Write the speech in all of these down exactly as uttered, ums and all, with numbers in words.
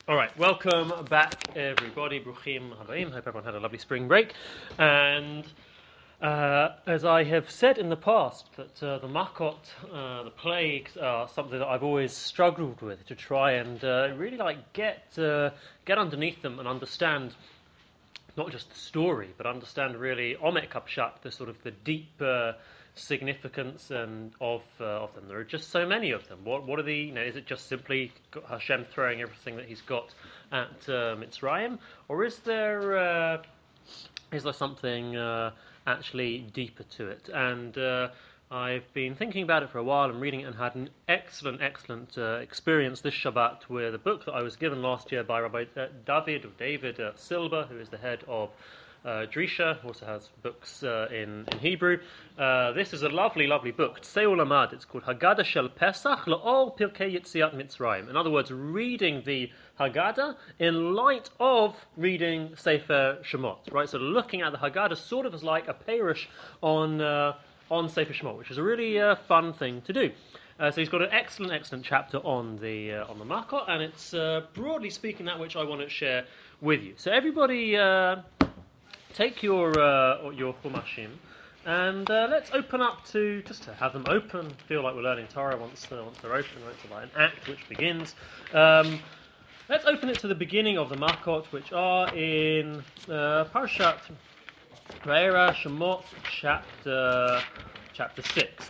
All right, welcome back, everybody. Bruchim habayim. Hope everyone had a lovely spring break. And uh, as I have said in the past, that uh, the makot, uh, the plagues, are something that I've always struggled with to try and uh, really like get uh, get underneath them and understand not just the story, but understand really omek kapshat, the sort of the deep uh, significance and of uh, of them. There are just so many of them. What what are the? You know, is it just simply Hashem throwing everything that He's got at uh, Mitzrayim, or is there uh, is there something uh, actually deeper to it? And uh, I've been thinking about it for a while and reading it, and had an excellent, excellent uh, experience this Shabbat with a book that I was given last year by Rabbi uh, David or David uh, Silber, who is the head of uh, Drisha, who also has books uh, in, in Hebrew. Uh, this is a lovely, lovely book. Tsei Ulamad. It's called Haggadah Shel Pesach La'ol Pirkei Yetziat Mitzrayim. In other words, reading the Haggadah in light of reading Sefer Shemot. Right, so looking at the Haggadah sort of as like a parish on uh, on Sefer Shemot, which is a really uh, fun thing to do. Uh, so he's got an excellent, excellent chapter on the uh, on the makot, and it's uh, broadly speaking that which I want to share with you. So everybody, uh, take your uh, your chumashim, and uh, let's open up to just to have them open. Feel like we're learning Torah once uh, once they're open. Right? It's like an act which begins. Um, let's open it to the beginning of the makot, which are in uh, Parshat Vayera Shemot, chapter chapter six.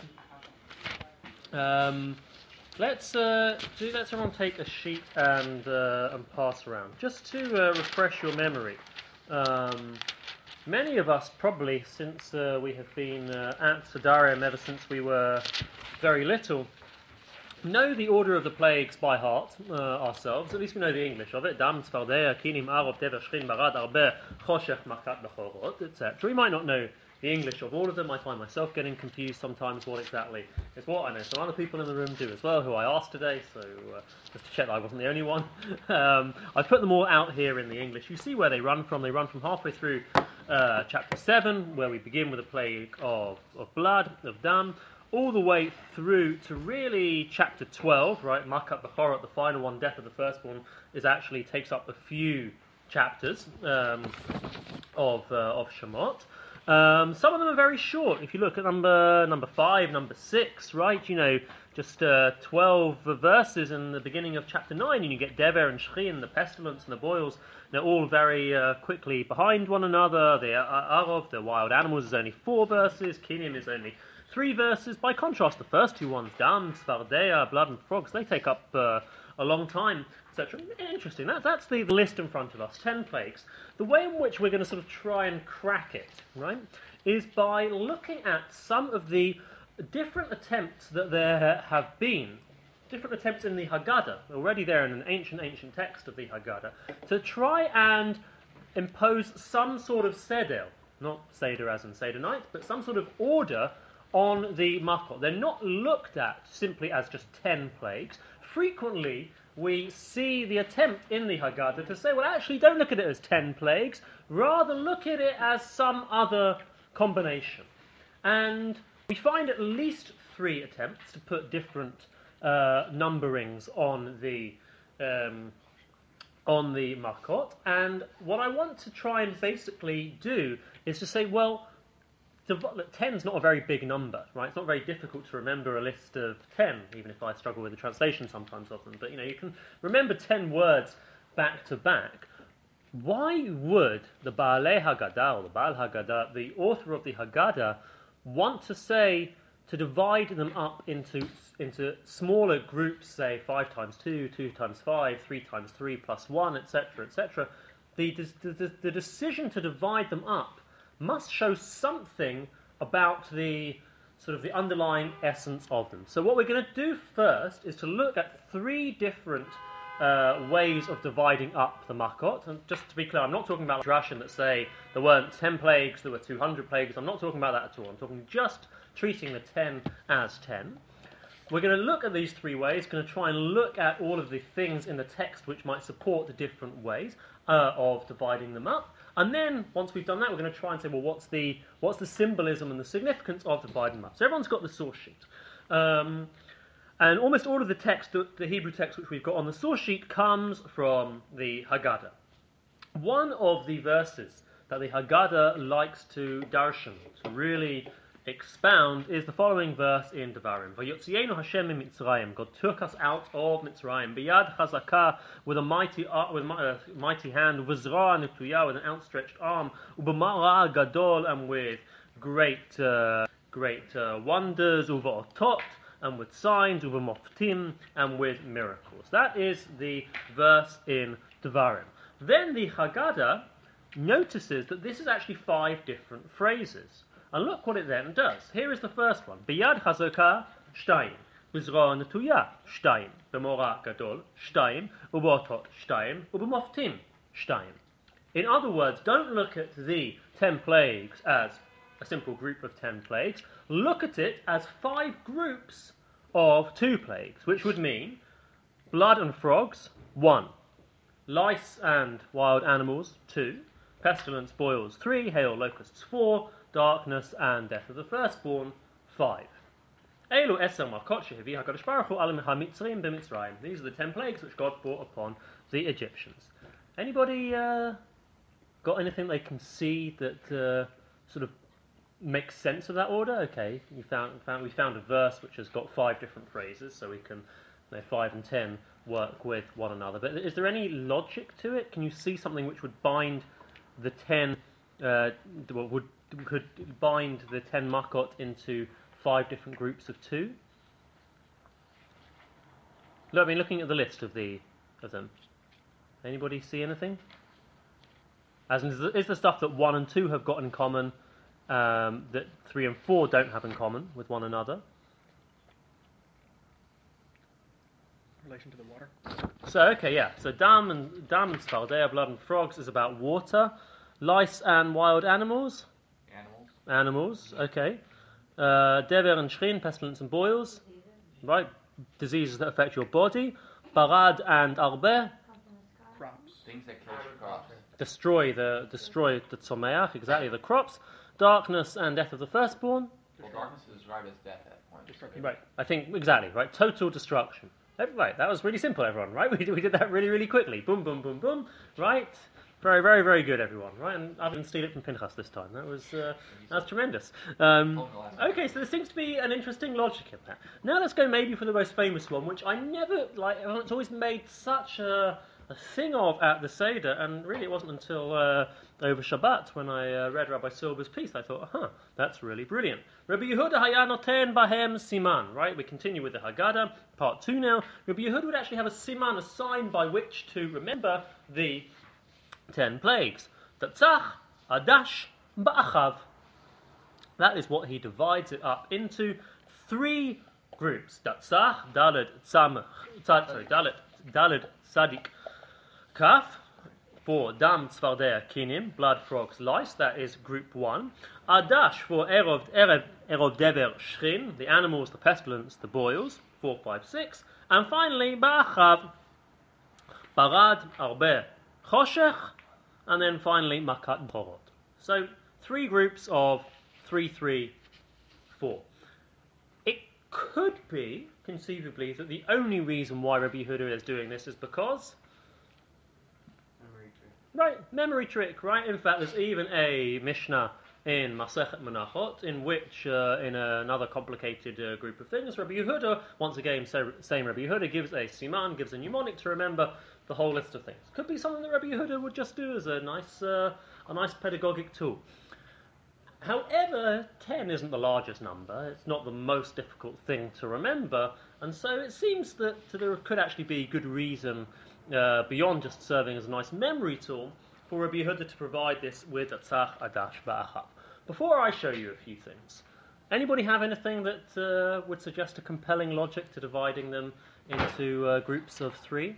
Um, let's uh, do. Let's everyone take a sheet and uh, and pass around just to uh, refresh your memory. Um, many of us probably, since uh, we have been uh, at Sodarium ever since we were very little, know the order of the plagues by heart uh, ourselves. At least we know the English of it. Dam, tzfardea, kinim, arov, dever, shchin, barad, arbe, choshech, makat, bechorot, et cetera. We might not know the English of all of them. I find myself getting confused sometimes what exactly is what. I know some other people in the room do as well, who I asked today, so uh, just to check that I wasn't the only one. um, I put them all out here in the English. You see where they run from. They run from halfway through uh, chapter seven, where we begin with a plague of, of blood, of dam, all the way through to really chapter twelve, right? Makat Bechorot, the final one, death of the firstborn, is actually takes up a few chapters um, of uh, of Shemot. Um, some of them are very short. If you look at number number five, number six, right? You know, just uh, twelve verses in the beginning of chapter nine, and you get Dever and Shchin, the pestilence and the boils. They're all very uh, quickly behind one another. The uh, Arov, the wild animals, is only four verses. Kinim is only three verses. By contrast, the first two ones, Dam, Tzfardea, blood and frogs, they take up uh, a long time, et cetera. Interesting. That, that's the list in front of us, ten plagues. The way in which we're going to sort of try and crack it, right, is by looking at some of the different attempts that there have been, different attempts in the Haggadah, already there in an ancient, ancient text of the Haggadah, to try and impose some sort of seder, not seder as in seder night, but some sort of order on the makot. They're not looked at simply as just ten plagues. Frequently, we see the attempt in the Haggadah to say, well, actually, don't look at it as ten plagues. Rather, look at it as some other combination. And we find at least three attempts to put different uh, numberings on the um, on the makot. And what I want to try and basically do is to say, well, ten is not a very big number, right? It's not very difficult to remember a list of ten, even if I struggle with the translation sometimes of them. But, you know, you can remember ten words back to back. Why would the Baalei Haggadah, or the Baal Haggadah, the author of the Haggadah, want to say, to divide them up into into smaller groups, say five times two, two times five, three times three plus one, et cetera, et cetera? The, the, the decision to divide them up must show something about the sort of the underlying essence of them. So what we're going to do first is to look at three different uh, ways of dividing up the makot. And just to be clear, I'm not talking about drashim that say there weren't ten plagues, there were two hundred plagues. I'm not talking about that at all. I'm talking just treating the ten as ten. We're going to look at these three ways, going to try and look at all of the things in the text which might support the different ways uh, of dividing them up. And then, once we've done that, we're going to try and say, well, what's the what's the symbolism and the significance of dividing them up? So everyone's got the source sheet. Um, And almost all of the text, the, the Hebrew text which we've got on the source sheet, comes from the Haggadah. One of the verses that the Haggadah likes to darshan, to really expound, is the following verse in Devarim. Vayotzienu Hashem min Mitzrayim. God took us out of Mitzrayim. Biyad chazakah, with a mighty, uh, with a mighty hand. V'zra netuyah, with an outstretched arm. Ub'mara gadol, and with great, uh, great uh, wonders. Uv'otot, and with signs. Uv'moftim, and with miracles. That is the verse in Devarim. Then the Haggadah notices that this is actually five different phrases. And look what it then does. Here is the first one. Biyad chazakah, shtayim. B'zra netuyah, shtayim. B'mora gadol, shtayim. Ubotot, shtayim. Ub'moftim, shtayim. In other words, don't look at the ten plagues as a simple group of ten plagues. Look at it as five groups of two plagues, which would mean blood and frogs, one. Lice and wild animals, two. Pestilence, boils, three. Hail, locusts, four. Darkness and death of the firstborn, five. These are the ten plagues which God brought upon the Egyptians. Anybody uh, got anything they can see that uh, sort of makes sense of that order? Okay, we found, found we found a verse which has got five different phrases, so we can, you know, five and ten work with one another. But is there any logic to it? Can you see something which would bind the ten? Uh, would could bind the ten makot into five different groups of two? Look, I mean, looking at the list of the of them, anybody see anything? As in, is the, is the stuff that one and two have got in common um, that three and four don't have in common with one another? Relation to the water. So okay, yeah. So dam and dam and spaldea, blood and frogs, is about water. Lice and wild animals. Animals. Animals, okay. Uh, Dever and shrin, pestilence and boils, right? Diseases that affect your body. Barad and arbe, Crops. Things that kill crops. destroy the destroy the tzomeach, exactly, the crops. Darkness and death of the firstborn. Well, darkness is right as death at that point. Destruction. Right, I think exactly right. Total destruction. Right, that was really simple, everyone. Right, we did, we did that really really quickly. Boom, boom, boom, boom. Right. Very, very, very good, everyone. Right, and I didn't steal it from Pinchas this time. That was uh, that was tremendous. Um, okay, so there seems to be an interesting logic in that. Now let's go maybe for the most famous one, which I never like. It's always made such a, a thing of at the Seder, and really it wasn't until uh, over Shabbat when I uh, read Rabbi Silber's piece I thought, huh, that's really brilliant. Rabbi Yehuda haya noten bahem siman. Right, we continue with the Haggadah, part two now. Rabbi Yehuda would actually have a siman, a sign by which to remember the ten plagues. Tatzach, Adash, Ba'achav. That is what he divides it up into three groups. Tatzach, Dalet, Tzamach, sorry, Dalet, Dalet, Sadik, Kaf, for Dam, Tzvardea, Kinim, blood, frogs, lice. That is group one. Adash for Erov, Erov, Erov Dever, Shrin, the animals, the pestilence, the boils, four, five, six. And finally, Ba'achav, Barad, Arbe, Choshech, and then finally Makat Borot. So three groups of three, three, four. It could be, conceivably, that the only reason why Rabbi Yehuda is doing this is because... Memory trick. Right, memory trick, right? In fact, there's even a Mishnah in Masechet Menachot, in which, uh, in another complicated uh, group of things, Rabbi Yehuda, once again, so, same Rabbi Yehuda, gives a siman, gives a mnemonic to remember the whole list of things. Could be something that Rabbi Yehuda would just do as a nice, uh, a nice pedagogic tool. However, ten isn't the largest number. It's not the most difficult thing to remember, and so it seems that there could actually be good reason, uh, beyond just serving as a nice memory tool, for Rabbi Yehuda to provide this with Tatzach, Adash, Ba'achav. Before I show you a few things, anybody have anything that uh, would suggest a compelling logic to dividing them into uh, groups of three?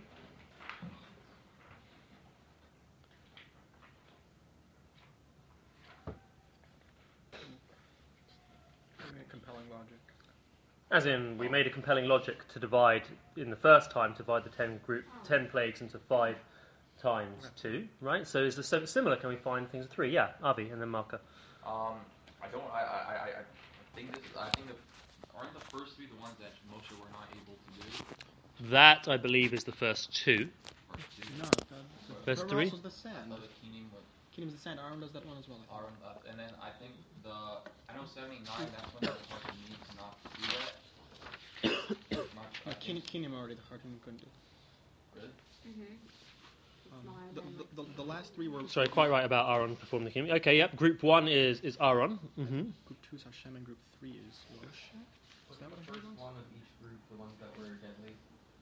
Compelling logic. As in, we made a compelling logic to divide, in the first time, divide the ten group, ten plagues into five times two, right? So is this similar? Can we find things of three? Yeah, Avi, and then Malka. Um, I don't. I, I, I, I think this. I think the, aren't the first three the ones that Moshe were not able to do? That, I believe, is the first two. First two? No, the, the, First the three? was the I sand. thought the Keanim was Kingdom's the sand. Aaron does that one as well. I think. Aaron, uh, and then I think the I know seventy-nine. That's when the Hartim needs not to do that. Not, No, I think- Kingdom already the Hartim couldn't do. Really? Mm-hmm. Um, the, the, the, the last three were Sorry, quite right about Aaron performing the Keanim. Okay, yep. Group one is is Aaron. Mm-hmm. Group two is Hashem and group three is Moshe. Is that what the I heard first once? one of each group, the ones that were deadly,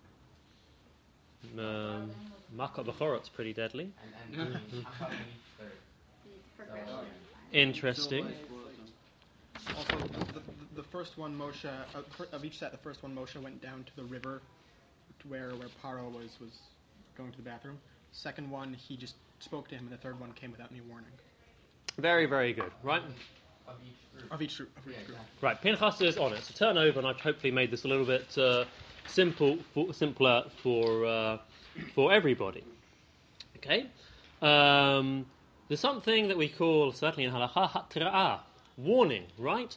Um, Makot Bechorot's pretty deadly. and and how about in each third? It's progression. So- Interesting. Also, the, the, the first one Moshe uh, fir- of each set, the first one Moshe went down to the river, to where where Paro was was going to the bathroom. Second one, he just spoke to him, and the third one came without any warning. Very, very good. Right. Of each group. Of each group. Of each Yeah, group. exactly. Right, Pinchas is on it. So turn over, and I've hopefully made this a little bit uh, simple, for, simpler for uh, for everybody. Okay, um, there's something that we call certainly in halacha hatra'ah, warning. Right,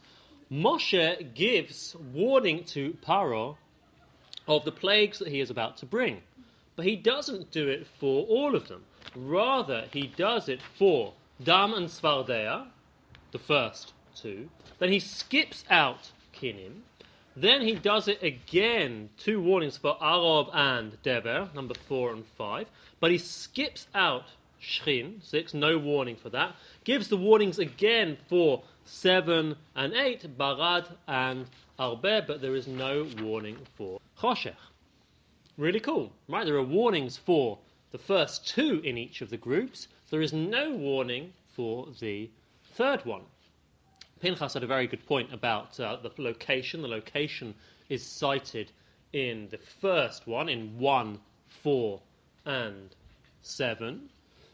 Moshe gives warning to Paro of the plagues that he is about to bring, but he doesn't do it for all of them. Rather, he does it for Dam and Svardea, the first two. Then he skips out Kinim. Then he does it again, two warnings for Arob and Deber, number four and five. But he skips out Shchin, six, no warning for that. Gives the warnings again for seven and eight, Barad and Arbe, but there is no warning for Choshech. Really cool, right? There are warnings for the first two in each of the groups. There is no warning for the third one. Pinchas had a very good point about uh, the location. The location is cited in the first one, in one, four, and seven.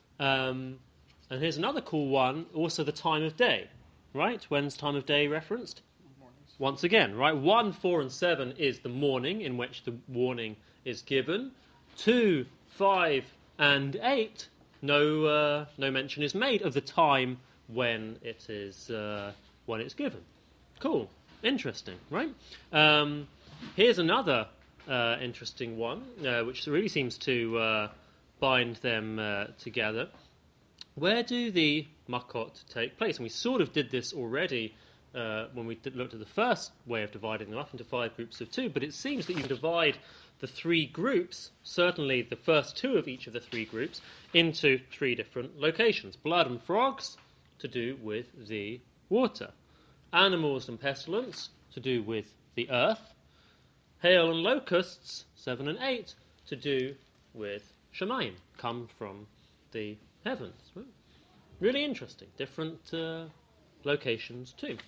Um, and here's another cool one, also the time of day. Right? When's time of day referenced? Mornings. Once again, right? one, four, and seven is the morning in which the warning is given. two, five, and eight, no uh, no mention is made of the time when it is uh, when it's given. Cool, interesting, right? Um, here's another uh, interesting one, uh, which really seems to uh, bind them uh, together. Where do the makot take place? And we sort of did this already uh, when we did, looked at the first way of dividing them up into five groups of two, but it seems that you can divide the three groups, certainly the first two of each of the three groups, into three different locations. Blood and frogs, to do with the water. Animals and pestilence, to do with the earth. Hail and locusts, seven and eight, to do with Shemayim, come from the heavens. Right? Really interesting. Different uh, locations too.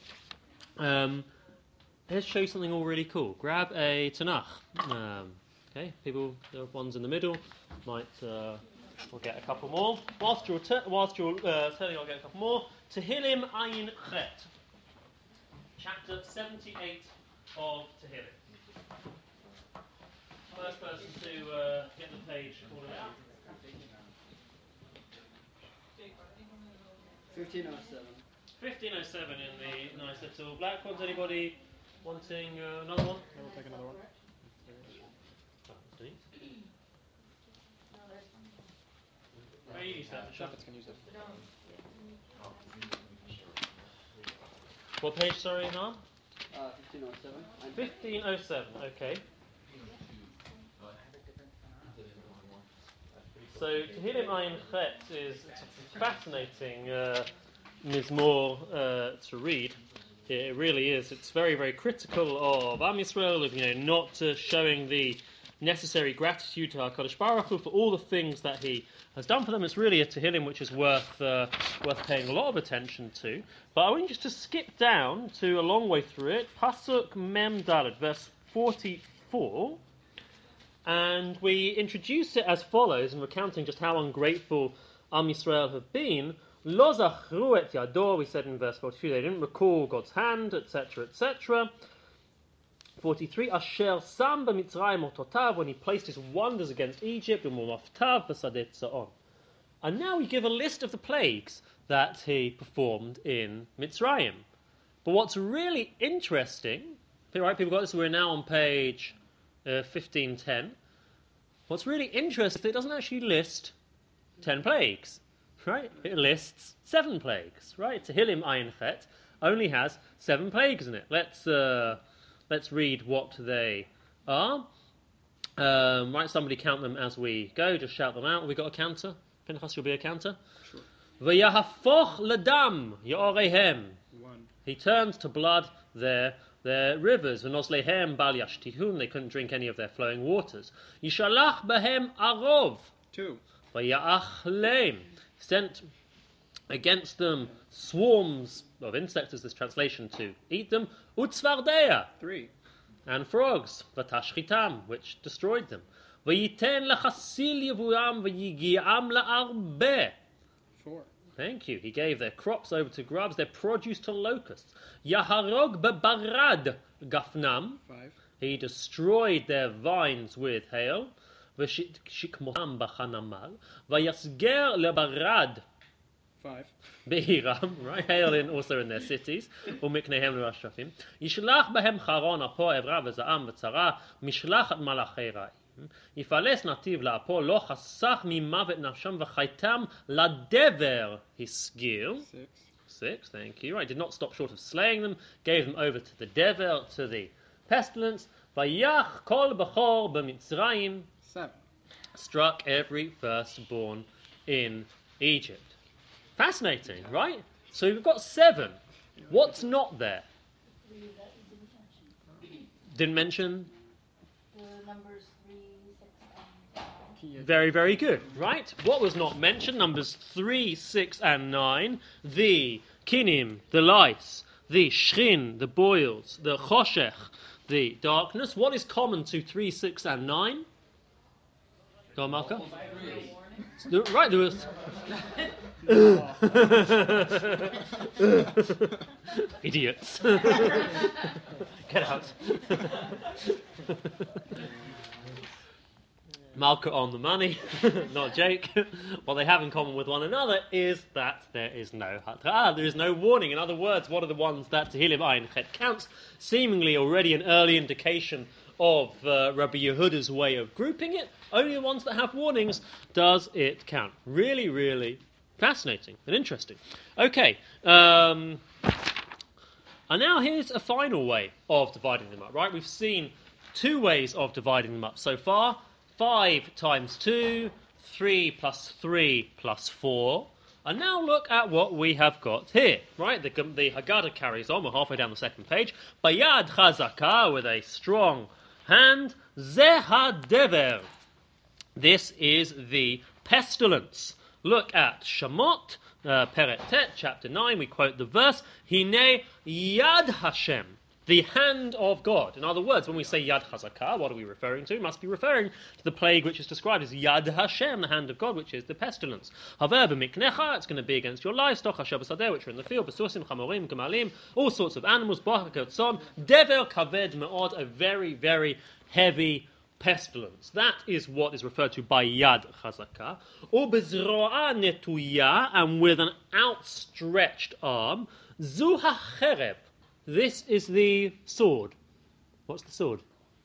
Um, let's show you something all really cool. Grab a Tanakh. Um, okay, people, the ones in the middle might. Uh, we'll get a couple more. Whilst you're ter- whilst you're uh, turning, I'll get a couple more. Tehillim Ayin Chet, chapter seventy-eight of Tehillim. First person to uh, get the page ordered out. fifteen oh seven. fifteen oh seven in the nice little black ones. Anybody wanting uh, another one? I will take another one. Oh, that's neat. Very easy stuff. Shepherds can use it. What page, sorry, Nam? Uh, fifteen oh seven. fifteen oh seven, okay. So, Tehillim Ayin Chet is it's a fascinating uh, mizmor uh, to read. It really is. It's very, very critical of Am Yisrael, of, you know, not uh, showing the necessary gratitude to HaKadosh Baruch Hu for all the things that He has done for them. It's really a Tehillim which is worth uh, worth paying a lot of attention to. But I want you just to skip down to a long way through it. Pasuk Mem Dalet, verse forty-four. And we introduce it as follows, in recounting just how ungrateful Am Yisrael have been. Lo zachru et yado, we said in verse forty-two, they didn't recall God's hand, et cetera, et cetera. forty-three, Asher sam b'mitzrayim ototav, when he placed his wonders against Egypt, u'momaftav b'sadeh tza'on. And now we give a list of the plagues that he performed in Mitzrayim. But what's really interesting Right, people got this. We're now on page uh, fifteen ten. What's really interesting is that it doesn't actually list ten plagues, right? It lists seven plagues, right? Tehillim Ayin Chet only has seven plagues in it. Let's uh, let's read what they are. Um, right, somebody count them as we go. Just shout them out. We got a counter. Pinchas, you'll be a counter. Sure. V'yahafoch ledam yorehem. One. He turned to blood their their rivers. V'noslehem bal yashtihun. They couldn't drink any of their flowing waters. Yishalach behem arov. Two. V'ya'ach leim. Sent against them swarms of insects, is this translation, to eat them. Utzvardeya. Three. And frogs, v'tashchitam, which destroyed them. V'yiten lechasil yevuam v'yigiam la'arbe. Four. Thank you. He gave their crops over to grubs, their produce to locusts. Yaharog bebarad gafnam. Five. He destroyed their vines with hail. V'shikmotam b'chanamal. V'yasger lebarad. Five. Behiram, right? Hail in also in their cities. Umiknehem l'rashafim. Yishlach behem charon apo evra v'za'am v'tzara mishlachat malachei ra'im. Yifales nativ la'apo lo chasach mimavet nafsham v'chaitam ladever hisgir. Six. Six, thank you. Right, did not stop short of slaying them. Gave them over to the dever, to the pestilence. Vayach kol b'chor b'mitzrayim. Seven. Struck every firstborn in Egypt. Fascinating, right? So we've got seven. What's not there? Three that you didn't mention. Didn't mention. The numbers three, six, and nine. Yeah. Very, very good, right? What was not mentioned? Numbers three, six, and nine. The kinim, the lice, the shrin, the boils, the choshech, the darkness. What is common to three, six, and nine? Go on, Malka. The- Right, there was. Idiots. Get out. Malka on the money, not Jake. What they have in common with one another is that there is no hatra'ah, there is no warning. In other words, what are the ones that Tehillim Ayin Chet counts? Seemingly already an early indication of uh, Rabbi Yehuda's way of grouping it. Only the ones that have warnings does it count. Really, really fascinating and interesting. Okay, um, and now here's a final way of dividing them up, right? We've seen two ways of dividing them up so far. Five times two, three plus three plus four. And now look at what we have got here, right? The, the Haggadah carries on. We're halfway down the second page. Bayad chazaka, with a strong hand. Zeha dever. This is the pestilence. Look at Shemot, uh, Peret Tet, chapter nine. We quote the verse, Hine Yad Hashem, the hand of God. In other words, when we say Yad Chazakah, what are we referring to? We must be referring to the plague which is described as Yad Hashem, the hand of God, which is the pestilence. Haver b'miknecha, it's going to be against your livestock, Asher b'sadeh, which are in the field, b'susim, chamorim, gemalim, all sorts of animals, b'achak yotzon, dever kaved me'od, a very, very heavy pestilence. That is what is referred to by Yad Chazakah. Or b'zro'a netuya, and with an outstretched arm, zu ha'chereb. This is the sword. What's the sword?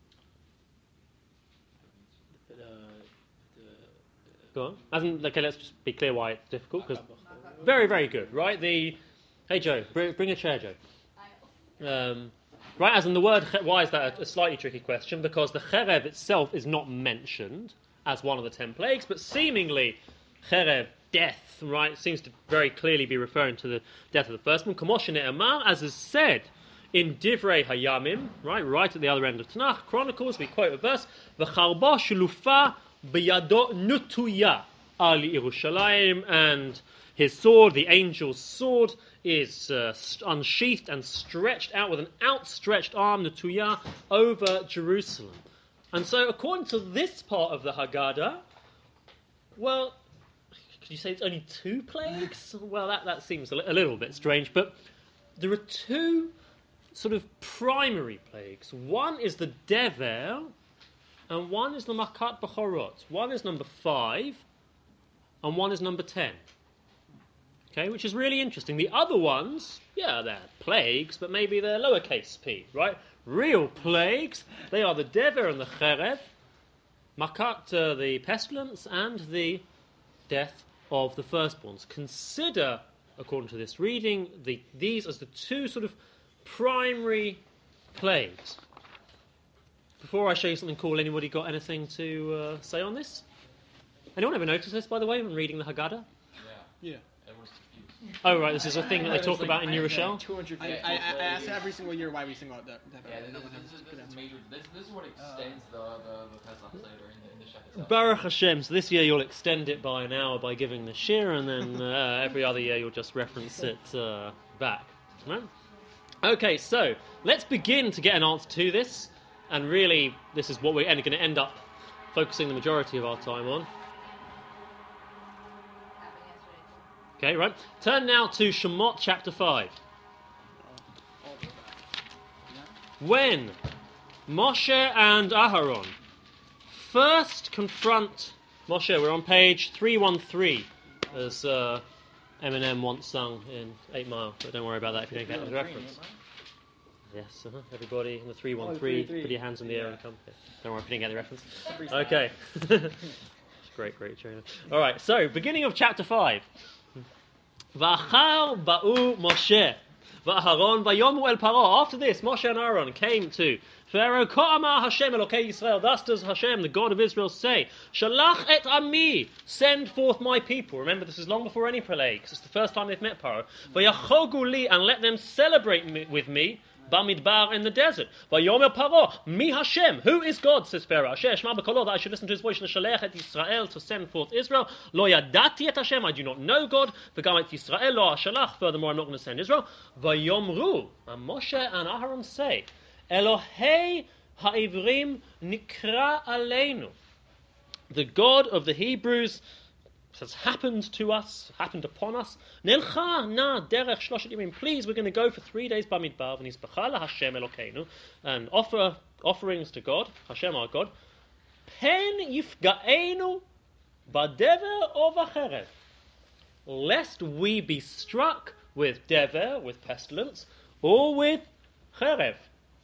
Go on. As in, okay, let's just be clear why it's difficult. Because very, very good, right? The hey Joe, bring, bring a chair, Joe. Um, right, as in the word. Why is that a, a slightly tricky question? Because the cherev itself is not mentioned as one of the ten plagues, but seemingly cherev, death, right, seems to very clearly be referring to the death of the firstborn. Kamoshin Amar, as is said in Divrei Hayamim, right, right at the other end of Tanakh, Chronicles, we quote a verse, V'charba shulufa b'yado nutuya ali Yerushalayim, and his sword, the angel's sword, is uh, unsheathed and stretched out with an outstretched arm, nutuya, over Jerusalem. And so, according to this part of the Haggadah, well, could you say it's only two plagues? Well, that, that seems a, li- a little bit strange, but there are two sort of primary plagues. One is the Dever, and one is the Makat B'chorot. One is number five, and one is number ten. Okay, which is really interesting. The other ones, yeah, they're plagues, but maybe they're lowercase p, right? real plagues. They are the Dever and the Cherev, Makat, uh, the pestilence, and the death of the firstborns. Consider, according to this reading, the, these as the two sort of primary plagues. Before I show you something cool, anybody got anything to uh, say on this? Anyone ever noticed this, by the way, when reading the Haggadah? Yeah. Yeah. Everyone's confused. Oh, right, this is a thing that they talk about in New Rochelle? two hundred I, I, I ask every single year why we sing out that. that Yeah, that this, one this, has this, good this is answer. major. This, this is what extends the, the, the Pesach Seder in the, in the Shech itself. Baruch Hashem. So this year you'll extend it by an hour by giving the shir, and then uh, every other year you'll just reference it uh, back. Right? Okay, so let's begin to get an answer to this, and really this is what we're going to end up focusing the majority of our time on. Okay, right. Turn now to Shemot chapter five. When Moshe and Aharon first confront Moshe, we're on page three thirteen, as uh, Eminem once sung in Eight Mile, but don't worry about that if you don't get the reference. Yes, uh-huh. Everybody in the three one three, put your hands in the air and come here. Don't worry if you didn't get the reference. Okay. Great, great trainer. All right, so beginning of chapter five. V'achar ba'u Moshe v'Aharon v'yomu el Paro. After this, Moshe and Aaron came to Pharaoh. כה אמר Hashem Elokei Yisrael. Thus does Hashem, the God of Israel, say, Shalach et ami, send forth my people. Remember, this is long before any plagues. It's the first time they've met Paro. V'yachogu li, and let them celebrate me, with me. Bamidbar in the desert. Vayomer Paro, mi Hashem, who is God, says Pharaoh. Asher shma b'kolo, that I should listen to his voice. L'shalech et Yisrael, to send forth Israel. Lo yadati et Hashem, I do not know God. V'gam et Yisrael lo ashalach, furthermore I'm not going to send Israel. Vayomru, and Moshe and Aharon say, Elohei ha'ivrim nikra aleinu. The God of the Hebrews has happened to us, happened upon us. Nelcha na derech shloshet yamim. Please, we're going to go for three days bamidbar v'nisbacha laHashem Elokeinu, and offer offerings to God, Hashem our God. Pen yifgaenu badever or v'cherev, lest we be struck with dever, with pestilence, or with cherev.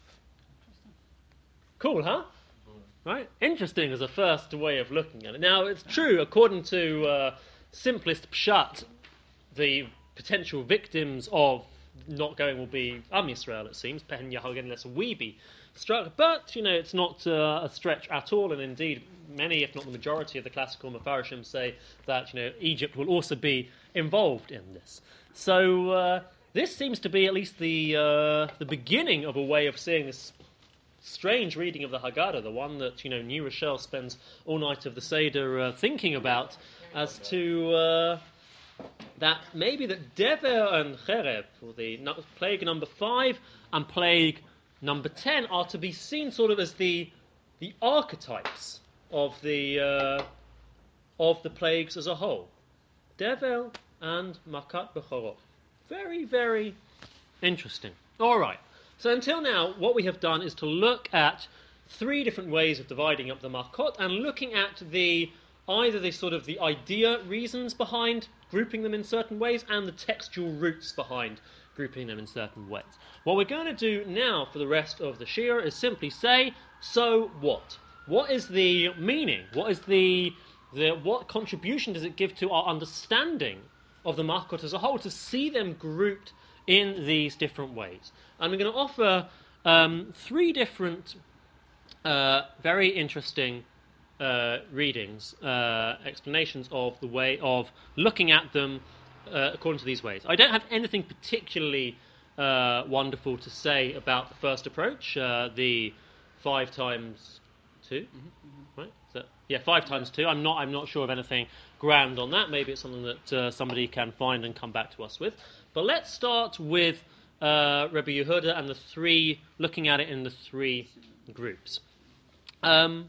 Cool, huh? Right? Interesting as a first way of looking at it. Now, it's true, according to uh, simplest pshat, the potential victims of not going will be Am Yisrael, it seems, Pehen Yahog, unless we be struck. But, you know, it's not uh, a stretch at all, and indeed, many, if not the majority of the classical Mefarshim say that, you know, Egypt will also be involved in this. So, uh, this seems to be at least the uh, the beginning of a way of seeing this strange reading of the Haggadah, the one that, you know, New Rochelle spends all night of the Seder uh, thinking about, as to uh, that maybe that Dever and Cherev, or the no, plague number five and plague number ten, are to be seen sort of as the the archetypes of the uh, of the plagues as a whole. Dever and Makat Bechorot. Very, very interesting. All right. So until now, what we have done is to look at three different ways of dividing up the Makot, and looking at the either the sort of the idea reasons behind grouping them in certain ways, and the textual roots behind grouping them in certain ways. What we're going to do now for the rest of the Shir is simply say, so what? What is the meaning? What is the, the what contribution does it give to our understanding of the Makot as a whole, to see them grouped in these different ways? And we're going to offer um, three different uh, very interesting uh, readings, uh, explanations of the way of looking at them uh, according to these ways. I don't have anything particularly uh, wonderful to say about the first approach, uh, the five times two, mm-hmm. right? So, yeah, five times two. I'm not. I'm not sure of anything grand on that. Maybe it's something that uh, somebody can find and come back to us with. But let's start with uh, Rabbi Yehuda and the three, looking at it in the three groups. Um,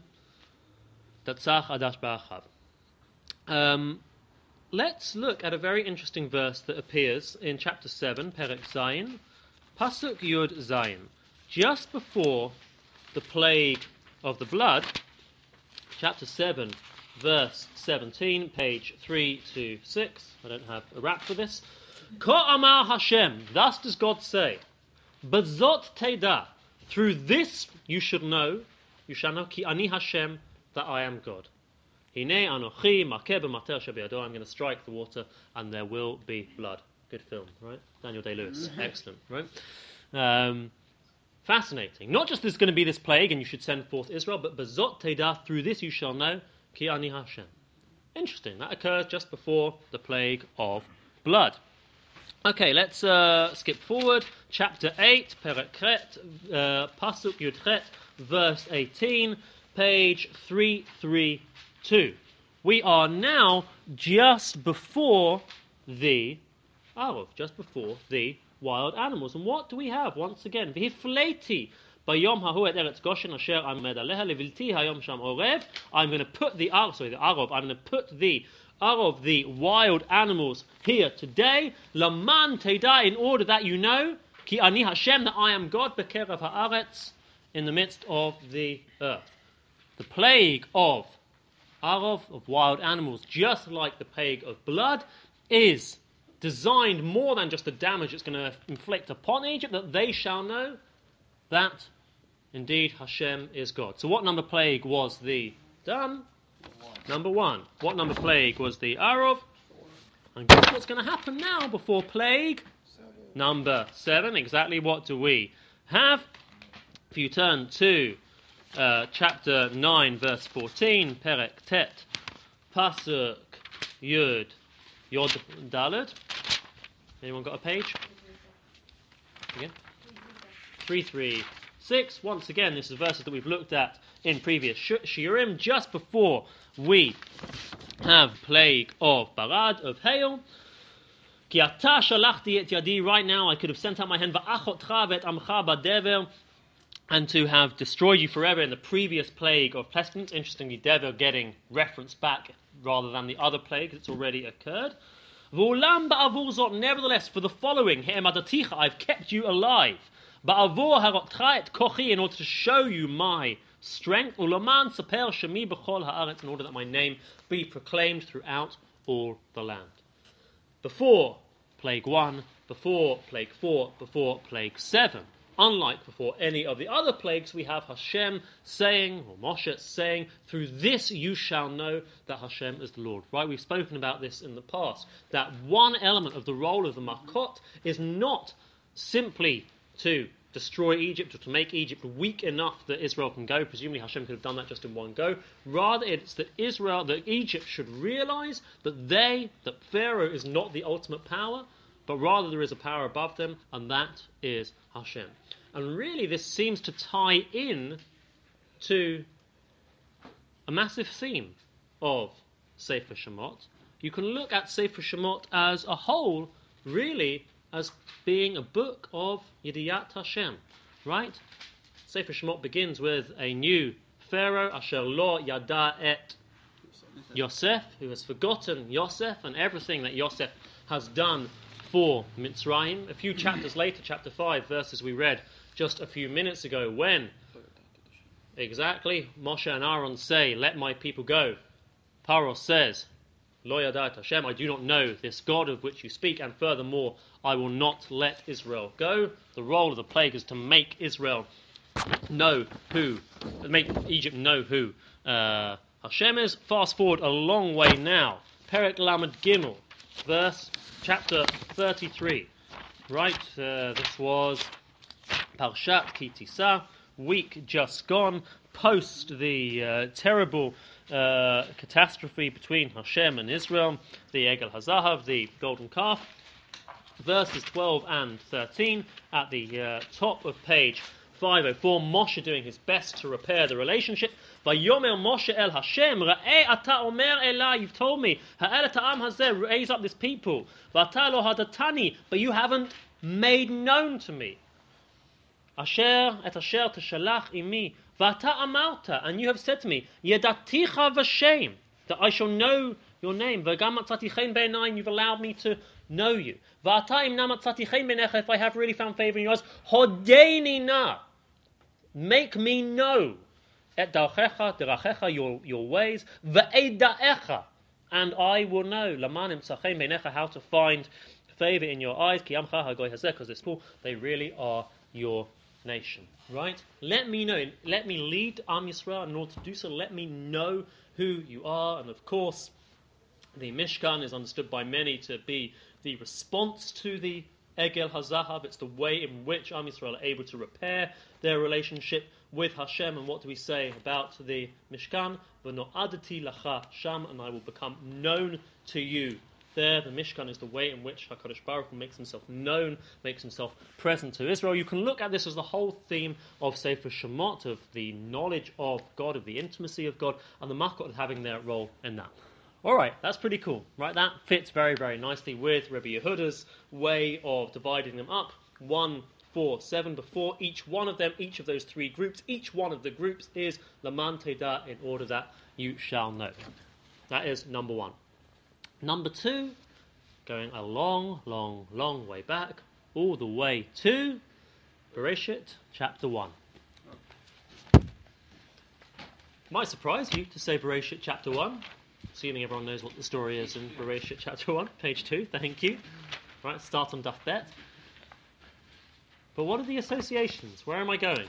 um, let's look at a very interesting verse that appears in chapter seven, Perek Zayin, Pasuk Yud Zayin, just before the plague of the blood. Chapter seven, verse seventeen, page three to six. I don't have a rap for this. Ko amar Hashem, thus does God say, Bezot Teda, Through this you should know, you shall know, ki ani Hashem, that I am God. Hine anochi makeh b'mater shebiyado. I'm going to strike the water, and there will be blood. Good film, right? Daniel Day-Lewis, excellent, right? Um, fascinating. Not just there's going to be this plague, and you should send forth Israel, but bezot teda, through this you shall know, ki ani Hashem. Interesting. That occurs just before the plague of blood. Okay, let's uh, skip forward. Chapter eight, Perek Chet, uh, Pasuk Yud Chet, verse eighteen, page three thirty-two. We are now just before the Arov, just before the wild animals. And what do we have? Once again, V'hifleiti bayom hahu et eretz Goshen asher amed aleha levilti hayom sham orev. I'm going to put the Arov, sorry, the Arov, I'm going to put the Arov, the wild animals, here today. Laman teda, in order that you know, ki ani Hashem, that I am God, bekerev haaretz, in the midst of the earth. The plague of Arov, of wild animals, just like the plague of blood, is designed more than just the damage it's going to inflict upon Egypt, that they shall know that indeed Hashem is God. So what number plague was the done? Number one. What number plague was the Arov? And guess what's going to happen now before plague? Seven. Number seven. Exactly what do we have? If you turn to uh, chapter nine, verse fourteen, Perek Tet, Pasuk Yud, Yod Dalet. Anyone got a page? Again? three three six. Once again, this is verses that we've looked at in previous shiurim, just before we have plague of barad, of hail. Ki ata shalachti et yadi, right now I could have sent out my hand, va'achotcha ve'et amcha badever, and to have destroyed you forever in the previous plague of pestilence. Interestingly, dever getting reference back rather than the other plague that's already occurred. V'ulam ba'avur zot, nevertheless, for the following, he'emadaticha, I've kept you alive. Ba'avur harotcha et kochi, in order to show you my strength, ulaman saper shemi b'chol haaretz, in order that my name be proclaimed throughout all the land. Before plague one, before plague four, before plague seven, unlike before any of the other plagues, we have Hashem saying, or Moshe saying, through this you shall know that Hashem is the Lord. Right? We've spoken about this in the past, that one element of the role of the Makot is not simply to destroy Egypt or to make Egypt weak enough that Israel can go. Presumably Hashem could have done that just in one go. Rather, it's that Israel, that Egypt should realize that they, that Pharaoh is not the ultimate power, but rather there is a power above them, and that is Hashem. And really this seems to tie in to a massive theme of Sefer Shemot. You can look at Sefer Shemot as a whole, really, as being a book of Yediyat Hashem, right? Sefer Shemot begins with a new Pharaoh, Asher lo yada et Yosef, who has forgotten Yosef and everything that Yosef has done for Mitzrayim. A few chapters later, chapter five, verses we read just a few minutes ago, when exactly Moshe and Aaron say, let my people go. Paro says, Lo yadat Hashem, I do not know this God of which you speak, and furthermore, I will not let Israel go. The role of the plague is to make Israel know who, make Egypt know who uh, Hashem is. Fast forward a long way now. Perek Lamed Gimel, verse, chapter thirty-three. Right, uh, this was Parshat Ki Tisa, week just gone, post the uh, terrible uh, catastrophe between Hashem and Israel, the Egel HaZahav, the golden calf. Verses twelve and thirteen, at the uh, top of page five oh four, Moshe doing his best to repair the relationship. Vayomer Moshe el Hashem, Ra'eh ata omer elah, you've told me, ha'el et ha'am hazeh, raise up this people, v'ata lo hadatani, but you haven't made known to me. Asher et asher teshalach imi, v'ata amarta, and you have said to me, yedaticha v'shem, that I shall know your name. V'gam matzati chen b'einayim, you've allowed me to know you. V'ata im na matzati chen b'einecha, if I have really found favor in your eyes, hodeini na, make me know et darchecha, derachecha, your your ways, v'eidaecha, and I will know laman imtzachem b'einecha, how to find favor in your eyes, ki amcha hagoy hazeh, because this people, they really are your nation, right? Let me know, let me lead Am Yisrael. In order to do so, let me know who you are. And of course, the Mishkan is understood by many to be the response to the Egel HaZahav. It's the way in which Am Yisrael are able to repair their relationship with Hashem. And what do we say about the Mishkan? V'no'adati lacha sham, and I will become known to you there. The Mishkan is the way in which HaKadosh Baruch Hu makes himself known, makes himself present to Israel. You can look at this as the whole theme of Sefer Shemot, of the knowledge of God, of the intimacy of God, and the Makot having their role in that. All right, that's pretty cool, right? That fits very, very nicely with Rabbi Yehuda's way of dividing them up. One, four, seven, before each one of them, each of those three groups, each one of the groups is Laman Teda, in order that you shall know. That is number one. Number two, going a long, long, long way back, all the way to Bereshit, chapter one. Might surprise you to say Bereshit, chapter one, assuming everyone knows what the story is in Bereshit, chapter one, page two, thank you. Right, start on Daf Bet. But what are the associations? Where am I going?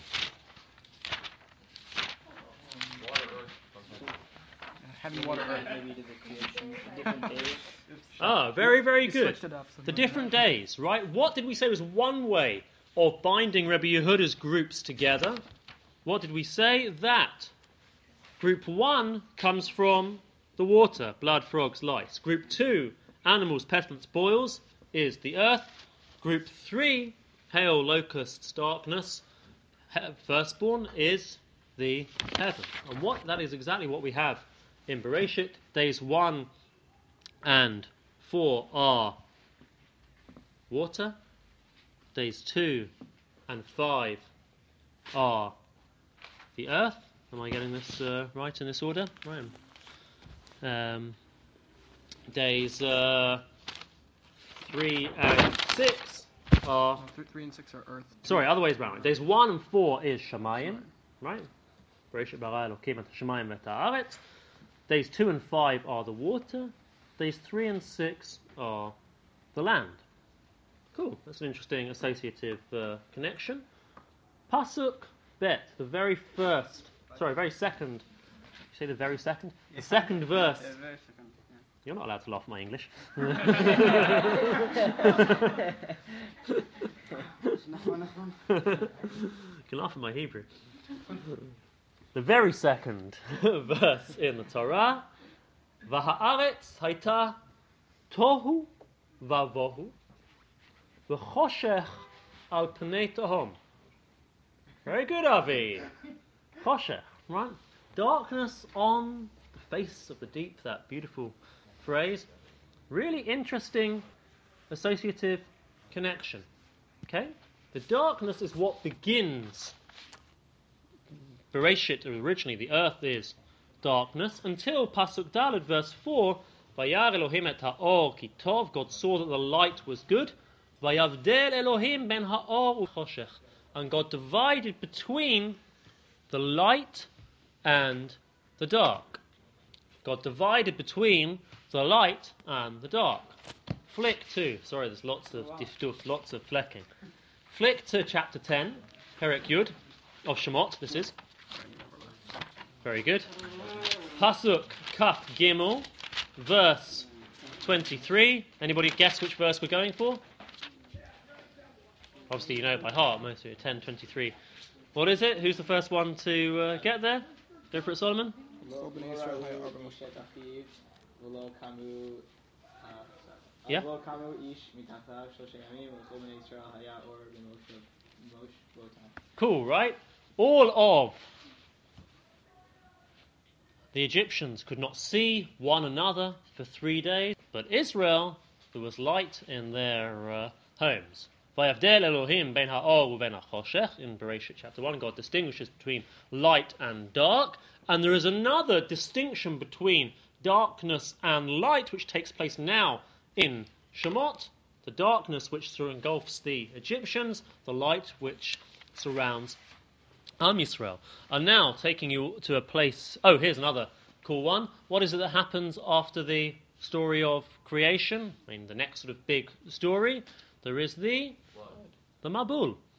Heaven, water, earth. Maybe to the creation, the different days. Ah, very, very We good. switched it up, so The we- different days, right? What did we say was one way of binding Rabbi Yehuda's groups together? What did we say? That group one comes from the water, blood, frogs, lice. Group two, animals, pestilence, boils, is the earth. Group three, hail, locusts, darkness, he- firstborn, is the heaven. And what that is exactly what we have in Bereshit. Days one and four are water. Days two and five are the earth. Am I getting this uh, right in this order? Right. Um, days uh, three and six are... Oh, th- three and six are earth. Sorry, other ways around. Days one and four is Shamayim, right? Bereshit bara Elokim et Shamayim v'et haaretz. Days two and five are the water. Days three and six are the land. Cool. That's an interesting associative uh, connection. Pasuk Bet, the very first, sorry, very second. You say the very second? The second verse. Yeah, very second. Yeah. You're not allowed to laugh at my English. You can laugh at my Hebrew. The very second verse in the Torah, V'ha'aretz hayta tohu vavohu v'choshech al pnei tohom. Very good, Avi. Choshech, right? Darkness on the face of the deep, that beautiful phrase. Really interesting associative connection. Okay? The darkness is what begins. Bereshit, originally the earth is darkness, until Pasuk Daled, verse four, Vayar Elohim et ha'or ki tov, God saw that the light was good, Vayavdel Elohim ben ha'or u'choshech, and God divided between the light and the dark. God divided between the light and the dark. Flick to, sorry, there's lots of diftuf, lots of flecking. Flick to chapter ten, Perek Yud, of Shemot, this is. Very good. Pasuk Kaf Gimel, verse twenty-three. Anybody guess which verse we're going for? Obviously you know it by heart, most of you, ten twenty-three. What is it? Who's the first one to uh, get there? Go for it, Solomon. Yeah. Cool, right? All of the Egyptians could not see one another for three days, but Israel, there was light in their uh, homes. Vayavdel Elohim ben ha'or u'ben ha'choshech, in Bereshit chapter one, God distinguishes between light and dark, and there is another distinction between darkness and light which takes place now in Shemot, the darkness which engulfs the Egyptians, the light which surrounds Am Yisrael. And now taking you to a place, oh, here's another cool one. What is it that happens after the story of creation? I mean, the next sort of big story, there is the the Mabul,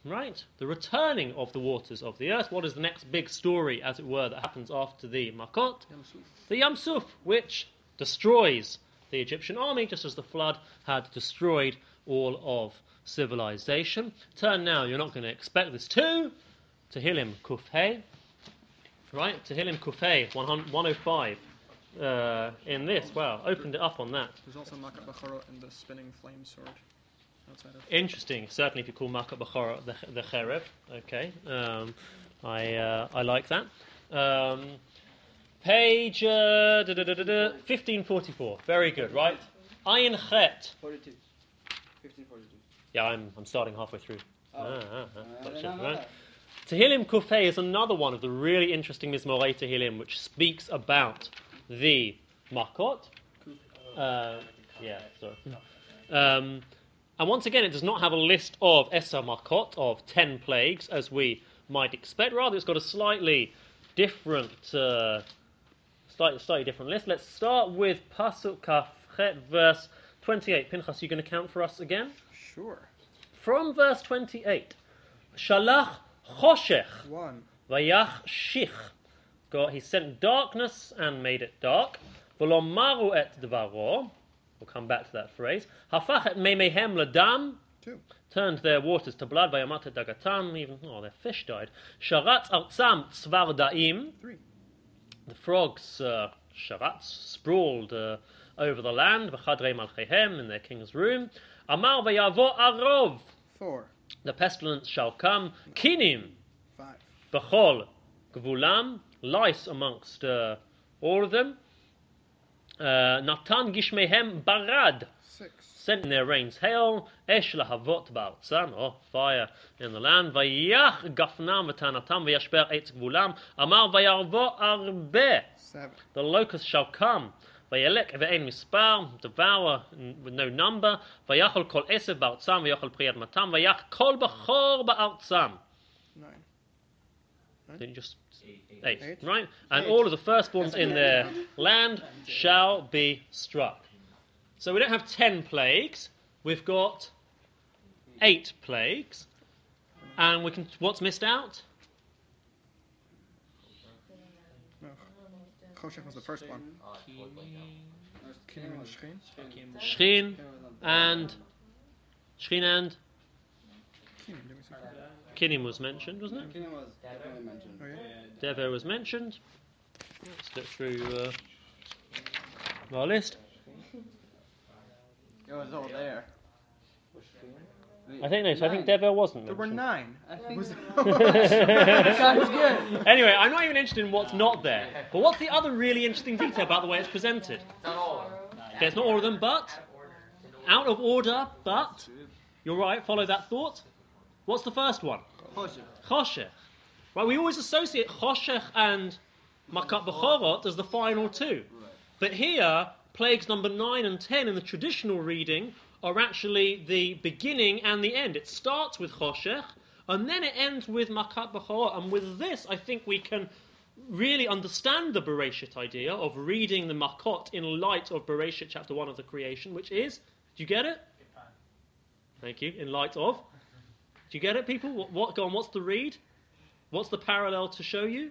right? The returning of the waters of the earth. What is the next big story, as it were, that happens after the Makot? The Yam Suf, which destroys the Egyptian army, just as the flood had destroyed all of civilization. Turn now, you're not going to expect this to, Tehillim Kuf Hey, right? Tehillim Kuf Hey, one oh five. Uh, in this, wow, opened it up on that. There's also Makat Bachorot and the spinning flame sword outside of. Interesting, certainly if you call Makat Bachorot the, the Cherev. Okay, um, I uh, I like that. Um, page uh, da, da, da, da, da, fifteen forty-four. Very good, right? Ayin Chet. forty-two. fifteen forty-two. Yeah, I'm I'm starting halfway through. Oh. Ah, ah, ah. Uh, Gotcha, no, no, right? no. Tehillim Kufay is another one of the really interesting Mizmorei Tehillim, which speaks about the Makot. Uh, yeah, sorry. Um, and once again, it does not have a list of Esa Makot, of ten plagues, as we might expect. Rather, it's got a slightly different, uh, slightly, slightly different list. Let's start with Pasuk Kafchet, verse twenty-eight. Pinchas, you going to count for us again? Sure. From verse twenty-eight. Shalach Choshech. One. Vayach Shich. God, he sent darkness and made it dark. V'lomaru et dvaro. We'll come back to that phrase. Hafach et meimehem ladam. Two. Turned their waters to blood. Vayamat et dagatam. Even, oh, their fish died. Sharatz artzam tzvar daim. Three. The frogs, uh, sharatz, sprawled uh, over the land. V'chadrei malchehem, in their king's room. Amar vayavo arov. Four. The pestilence shall come. Kinim. Five. Bechol gvulam, lice amongst uh, all of them. Uh, Natan gishmehem barad, Six. sent in their rains hail. Esh lahavot ba'artzam, oh, fire in the land. Vayach gafnam v'tanatam v'yashper eitz gvulam. Amar vayarvo arbe, Seven. the locust shall come. Vayelek ve'en mispar, devour n- with no number. Vayachol kol esev ba'artzam v'yachol priyat matam. Vayach kol bechor ba'artzam. Nine. Didn't you just Eight, eight. eight, Eight. right? And Eight. all of the firstborns in their land shall be struck. So we don't have ten plagues. We've got eight plagues, and we can. What's missed out? No. Choshech was the first one. Uh, totally blank out. Kinim and Shechin. Shrin and Shrin and Kinim, did we say? Kinim was mentioned, wasn't it? Kingdom was definitely mentioned. Oh, yeah? Devo was mentioned. Let's look through uh, our list. It was all there. I think no. So I think Devo wasn't There were mentioned. nine. I think Was God is good. Anyway, I'm not even interested in what's not there. But what's the other really interesting detail about the way it's presented? Not all. Okay, it's not all of them, but out of order, but you're right, follow that thought. What's the first one? Choshech. Choshech. Right, we always associate Choshech and Makat Bechorot as the final two. But here, plagues number nine and ten in the traditional reading are actually the beginning and the end. It starts with Choshech, and then it ends with Makat Bechorot. And with this, I think we can really understand the Bereshit idea of reading the Makot in light of Bereshit chapter one of the creation, which is, do you get it? Thank you. In light of. Do you get it, people? What, what? Go on. What's the read? What's the parallel to show you?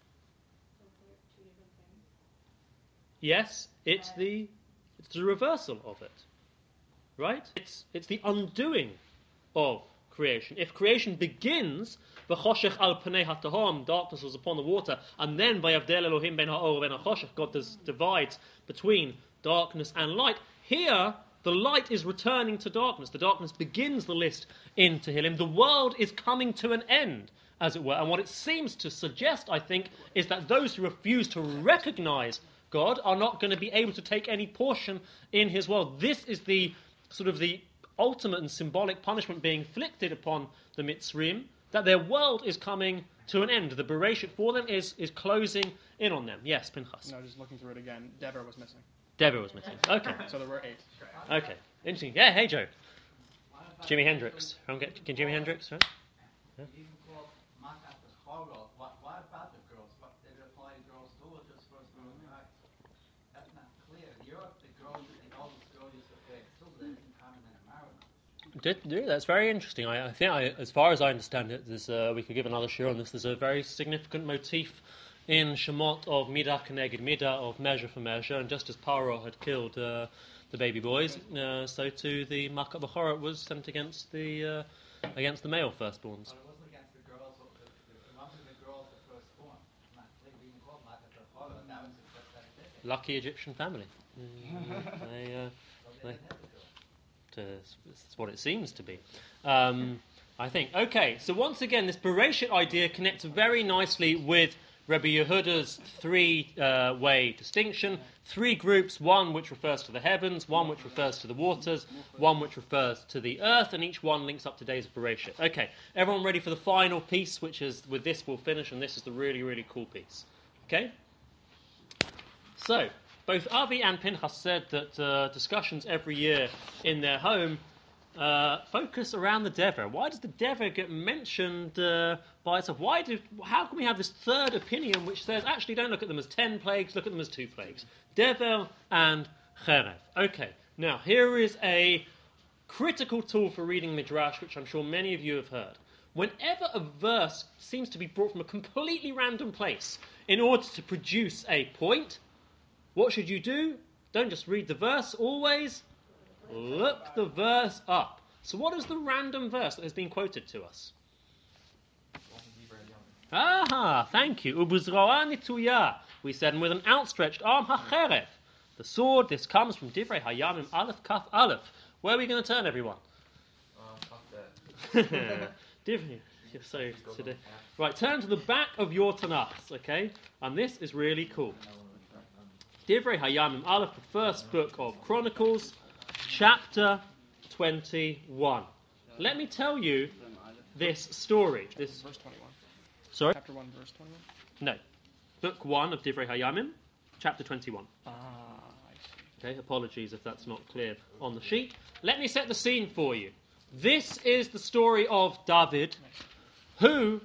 Yes, it's the it's the reversal of it, right? It's it's the undoing of creation. If creation begins, v'choshech al pnei hatahom, darkness was upon the water, and then vayavdel Elohim ben ha'or ben ha'choshech, God does, divides between darkness and light. Here, the light is returning to darkness. The darkness begins the list in Tehillim. The world is coming to an end, as it were. And what it seems to suggest, I think, is that those who refuse to recognize God are not going to be able to take any portion in his world. This is the sort of the ultimate and symbolic punishment being inflicted upon the Mitzrim, that their world is coming to an end. The Bereshit for them is, is closing in on them. Yes, Pinchas. No, just looking through it again. Deborah was missing. Deborah was missing. Okay. So there were eight. Okay. Interesting. Yeah, hey Joe. Jimi Hendrix. Everyone get can Jimi Hendrix, right? You even call Makat the Chorot. What, what about the girls? What did it apply to girls too, or just first women? That's not clear. Europe, the girls, they always girls used to play too, but they didn't come in and marry them. Did, yeah, that's very interesting. I, I think, I, as far as I understand it, there's, uh, we could give another share on this. There's a very significant motif in Shemot of midah keneged midah, of measure for measure, and just as Paro had killed uh, the baby boys, uh, so too the Makat B'chorot was sent against the uh, against the male firstborns. But it wasn't against the girls. The, the, it wasn't the girls the firstborn. Not being called Makat B'chorot. That was just that ticket. Lucky Egyptian family. Mm, they, uh, So they, they didn't have the girls. It's what it seems to be. Um, I think. Okay, so once again, this Bereshit idea connects very nicely with Rabbi Yehuda's three-way uh, distinction. Three groups, one which refers to the heavens, one which refers to the waters, one which refers to the earth, and each one links up to days of Bereshit. Okay, everyone ready for the final piece, which is, with this we'll finish, and this is the really, really cool piece. Okay? So, both Avi and Pinchas said that uh, discussions every year in their home uh, focus around the Dever. Why does the Dever get mentioned uh, by itself? Why do? How can we have this third opinion which says, actually, don't look at them as ten plagues, look at them as two plagues? Dever and Cherev. Okay, now here is a critical tool for reading Midrash, which I'm sure many of you have heard. Whenever a verse seems to be brought from a completely random place in order to produce a point, what should you do? Don't just read the verse, always look the verse up. So what is the random verse that has been quoted to us? Aha, thank you. Ubuzroa nituya. We said, and with an outstretched arm, hacheref. The sword, this comes from Divrei Hayamim Aleph Kaf Aleph. Where are we going to turn, everyone? Uh, fuck that. Divrei. So today, right, turn to the back of your Tanakh, okay? And this is really cool. Divrei Hayamim Aleph, the first book of Chronicles, chapter twenty-one. Let me tell you this story. This Verse twenty-one. sorry, Chapter one, verse twenty-one. no, book one of Divrei Hayamim, chapter twenty-one. Ah, I see. Okay, apologies if that's not clear on the sheet. Let me set the scene for you. This is the story of David, who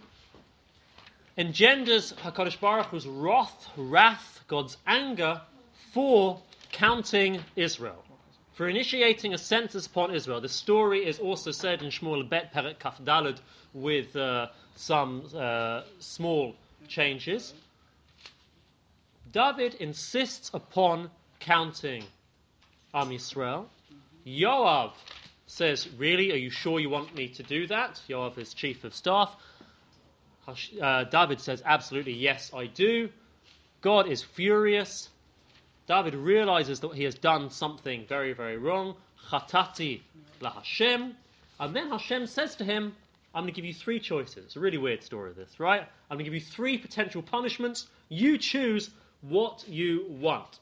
engenders HaKadosh Baruch Hu's wrath, wrath, God's anger for counting Israel, for initiating a census upon Israel. The story is also said in Shmuel Bet Perek Kaf Daled with uh, some uh, small changes. David insists upon counting Am Yisrael. Yoav says, really, are you sure you want me to do that? Yoav is chief of staff. Uh, David says, absolutely, yes, I do. God is furious. David realizes that he has done something very, very wrong. Chatati la Hashem. And then Hashem says to him, I'm going to give you three choices. It's a really weird story, this, right? I'm going to give you three potential punishments. You choose what you want.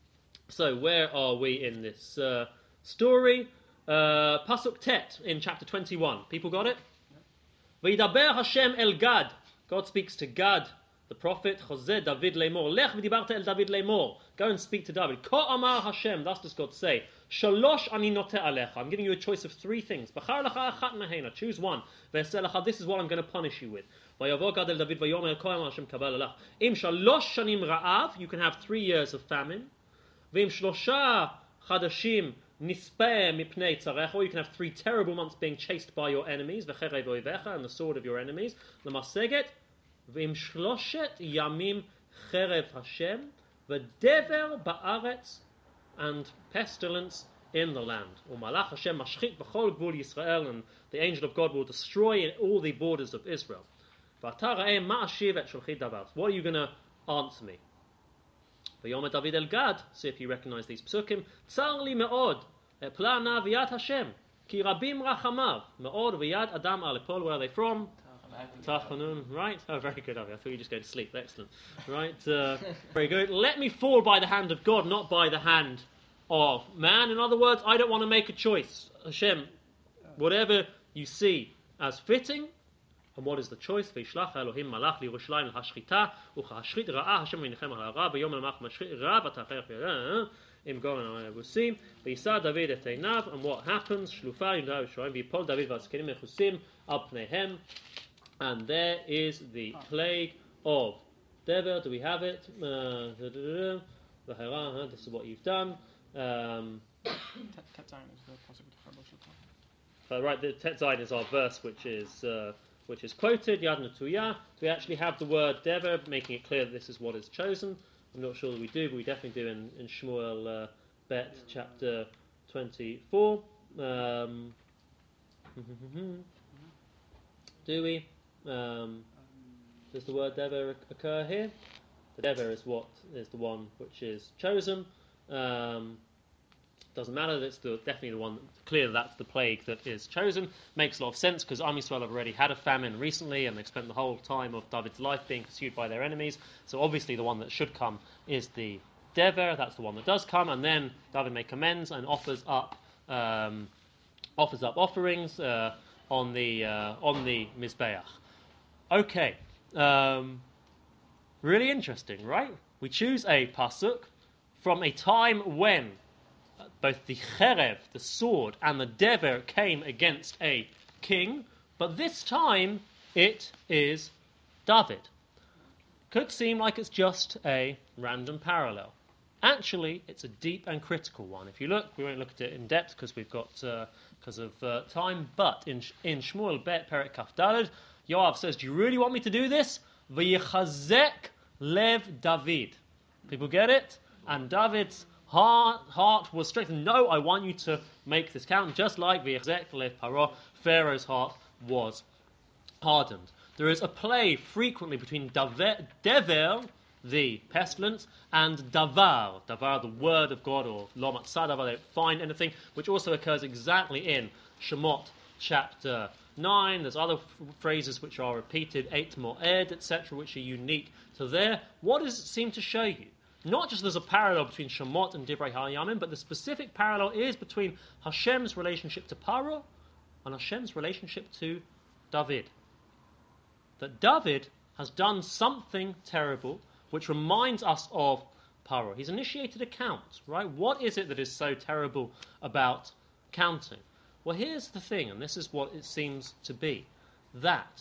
So where are we in this uh, story? Uh, Pasuk Tet in chapter twenty-one. People got it? V'yidaber Hashem el Gad. God speaks to Gad, the prophet. Choseh David lemor. Lech v'dibarta el David lemor. Go and speak to David. Ko amar Hashem. Thus does God say. Shalosh ani noteh alecha. I'm giving you a choice of three things. B'char lecha achat mehena. Choose one. V'eseh lecha. This is what I'm going to punish you with. V'yavo Gad el David v'yomer ko amar Hashem kabel alach. Im shalosh shanim ra'av. You can have three years of famine. V'im shlosha chadashim nispeh mipnei tzarech. Or you can have three terrible months being chased by your enemies. V'cherev oivecha. And the sword of your enemies. L'maseget. V'im shloshet yamim cherev Hashem. V'dever ba'aretz. And pestilence in the land. U'malach Hashem mashchit b'chol gvul Yisrael. And the angel of God will destroy in all the borders of Israel. V'ata ra'eh ma'ashiv et shulchi davar. What are you going to answer me? V'yomer David el Gad. See if you recognize these psukim. Tzar li me'od. Eplana v'yad Hashem. Ki rabim rachamav. Me'od v'yad adam alepol. Where are they from? Tachanun, right? Oh, very good, Avi. I thought you were just going to sleep. Excellent. Right? Uh, very good. Let me fall by the hand of God, not by the hand of man. In other words, I don't want to make a choice. Hashem, whatever you see as fitting. And what is the choice? V'yishlach Elohim malach liYerushalayim l'hashchita u'chashchit ra'a Hashem v'yinichem al ha'ra b'yom al-mach mashchit ra v'tachech v'yah im goren ha'evusim v'yisa David et einav. And what happens? Shlufa yimda v'shoim v'yipol David v'azkenim mechusim al pneihem. And there is the plague of Dever. Do we have it? Uh, this is what you've done. Um, Tet Zion is the pasuk with the Charbot Shulchan. Uh, right, the Tetzain is our verse, which is uh, which is quoted. Yad Natuya. Do we actually have the word dever, making it clear that this is what is chosen? I'm not sure that we do, but we definitely do in, in Shmuel uh, Bet chapter twenty-four. Um, do we? Um, does the word dever occur here? The dever is what is the one which is chosen. Um, doesn't matter. That's the, definitely the one. Clear that that's the plague that is chosen. Makes a lot of sense because Am Yisrael have already had a famine recently, and they've spent the whole time of David's life being pursued by their enemies. So obviously the one that should come is the dever. That's the one that does come, and then David makes amends and offers up um, offers up offerings uh, on the uh, on the mizbeach. Okay, um, really interesting, right? We choose a pasuk from a time when both the cherev, the sword, and the dever came against a king, but this time it is David. Could seem like it's just a random parallel. Actually, it's a deep and critical one. If you look, we won't look at it in depth because we've got because uh, of uh, time. But in in Shmuel Bet Perek Kaf Daled, Yoav says, "Do you really want me to do this?" V'yichazek lev David. People get it? And David's heart, heart was strengthened. No, I want you to make this count, just like V'yichazek lev Paro, Pharaoh's heart was hardened. There is a play frequently between daver, dever, the pestilence, and davar, davar, the word of God, or lo matzah davar, they don't find anything, which also occurs exactly in Shemot chapter nine. There's other f- phrases which are repeated, eight mo'ed, et cetera, which are unique to there. What does it seem to show you? Not just there's a parallel between Shemot and Divrei HaYamim, but the specific parallel is between Hashem's relationship to Paro and Hashem's relationship to David. That David has done something terrible which reminds us of Paro. He's initiated a count, right? What is it that is so terrible about counting? Well, here's the thing, and this is what it seems to be, that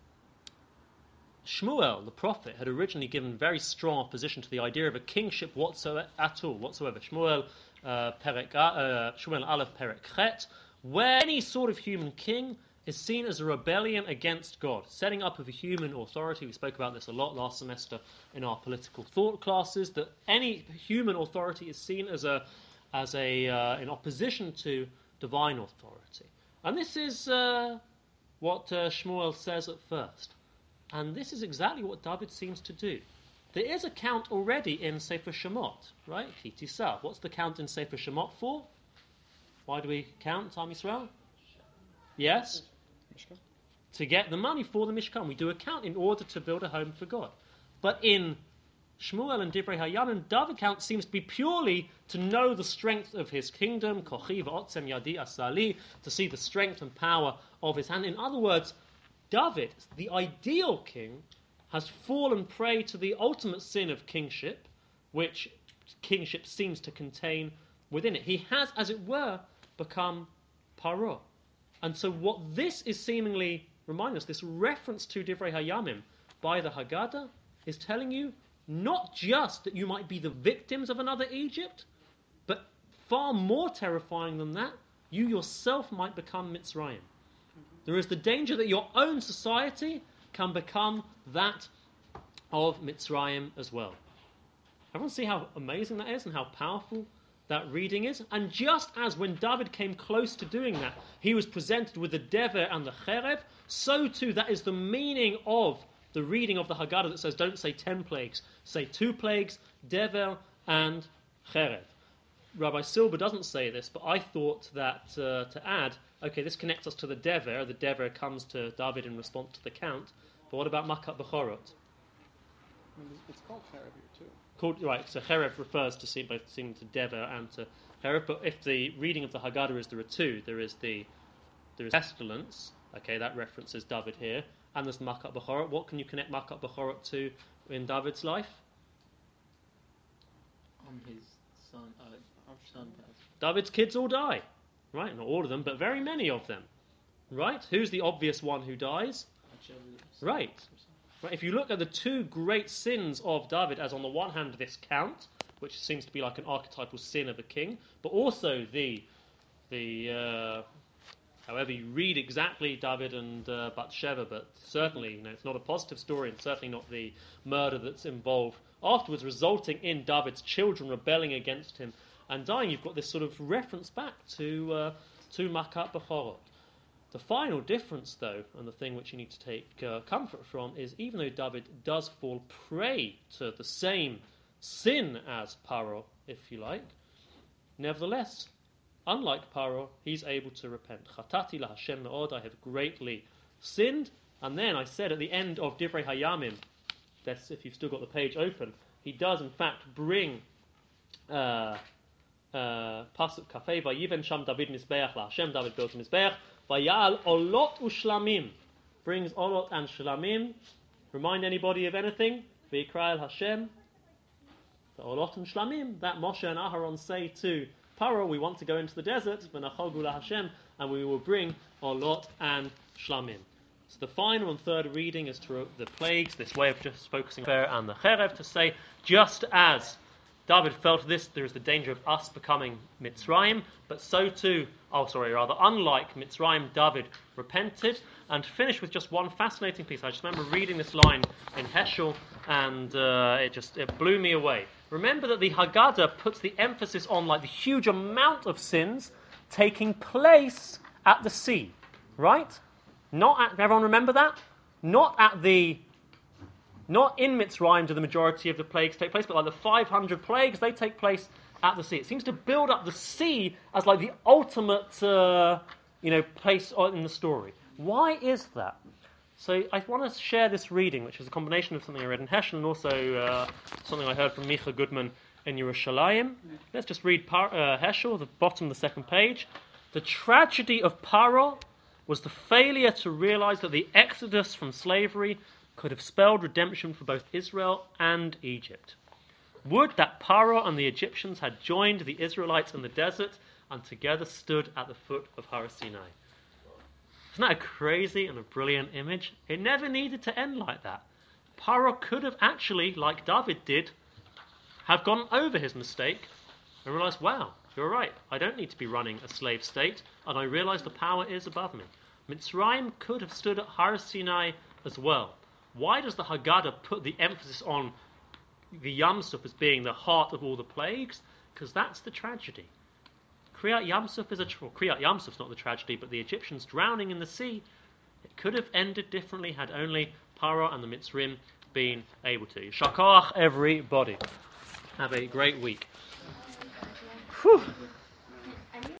Shmuel, the prophet, had originally given very strong opposition to the idea of a kingship whatsoever, at all, whatsoever. Shmuel, uh, Perek, uh, Shmuel Aleph Perek Chet, where any sort of human king is seen as a rebellion against God, setting up of a human authority. We spoke about this a lot last semester in our political thought classes, that any human authority is seen as a as a uh, in opposition to divine authority. And this is uh, what uh, Shmuel says at first. And this is exactly what David seems to do. There is a count already in Sefer Shemot, right? Kitisa. What's the count in Sefer Shemot for? Why do we count, Am Yisrael? Yes? Mishkan? To get the money for the Mishkan. We do a count in order to build a home for God. But in Shmuel and Divrei HaYamim, David count seems to be purely to know the strength of his kingdom, Kochi v'otzem yadi asali, to see the strength and power of his hand. In other words, David, the ideal king, has fallen prey to the ultimate sin of kingship, which kingship seems to contain within it. He has, as it were, become Paro. And so what this is seemingly reminding us, this reference to Divrei HaYamim by the Haggadah, is telling you not just that you might be the victims of another Egypt, but far more terrifying than that, you yourself might become Mitzrayim. There is the danger that your own society can become that of Mitzrayim as well. Everyone see how amazing that is and how powerful that reading is? And just as when David came close to doing that, he was presented with the dever and the cherev, so too that is the meaning of the reading of the Haggadah that says don't say ten plagues, say two plagues, dever and cherev. Rabbi Silber doesn't say this, but I thought that uh, to add, okay, this connects us to the dever. The dever comes to David in response to the count. But what about Makat Bechorot? I mean, it's called Cherev here too. Called, right, so Cherev refers to see, both seeming to dever and to Cherev. But if the reading of the Haggadah is there are two, there is the there is pestilence. Okay, that references David here, and there's Makat Bechorot. What can you connect Makat Bechorot to in David's life? On his son, uh, son passed. David's kids all die. Right, not all of them, but very many of them. Right? Who's the obvious one who dies? Right. Right. If you look at the two great sins of David, as on the one hand this count, which seems to be like an archetypal sin of a king, but also the the uh, however you read exactly David and uh, Bathsheba, but certainly, you know, it's not a positive story, and certainly not the murder that's involved afterwards, resulting in David's children rebelling against him and dying. You've got this sort of reference back to uh, to Makat Bechorot. The final difference, though, and the thing which you need to take uh, comfort from, is even though David does fall prey to the same sin as Paro, if you like, nevertheless, unlike Paro, he's able to repent. Chatati la Hashem me'od, I have greatly sinned. And then I said at the end of Divrei Hayamim, that's if you've still got the page open, he does in fact bring uh, uh, Pasuk Kafei, Vayiven Sham David Mizbeach la Hashem, David built a Mizbeach, Vayal Olot Ushlamim, brings Olot and Shlamim. Remind anybody of anything? V'yikra el Hashem, the Olot and Shlamim, that Moshe and Aharon say to Paro, we want to go into the desert, v'nachogu la Hashem, and we will bring Olot and Shlamim. So the final and third reading is to the plagues, this way of just focusing on Fer and the Cherev, to say, just as David felt this, there is the danger of us becoming Mitzrayim, but so too, oh sorry, rather, unlike Mitzrayim, David repented, and finished with just one fascinating piece. I just remember reading this line in Heschel, and uh, it just it blew me away. Remember that the Haggadah puts the emphasis on like the huge amount of sins taking place at the sea, right? Not at, everyone remember that? Not at the, not in Mitzrayim do the majority of the plagues take place, but like the five hundred plagues, they take place at the sea. It seems to build up the sea as like the ultimate, uh, you know, place in the story. Why is that? So I want to share this reading, which is a combination of something I read in Heschel and also uh, something I heard from Micha Goodman in Yerushalayim. Let's just read Par- uh, Heschel, the bottom of the second page. The tragedy of Paro was the failure to realize that the exodus from slavery could have spelled redemption for both Israel and Egypt. Would that Paro and the Egyptians had joined the Israelites in the desert and together stood at the foot of Har Sinai. Isn't that a crazy and a brilliant image? It never needed to end like that. Paro could have actually, like David did, have gone over his mistake and realized, wow, you're right, I don't need to be running a slave state, and I realize the power is above me. Mitzrayim could have stood at Har Sinai as well. Why does the Haggadah put the emphasis on the Yam Suf as being the heart of all the plagues? Because that's the tragedy. Kriyat Yam Suf is a well, Kriyat Yam Suf's not the tragedy, but the Egyptians drowning in the sea, it could have ended differently had only Paro and the Mitzrim been able to. Shakach everybody. Have a great week. Whew.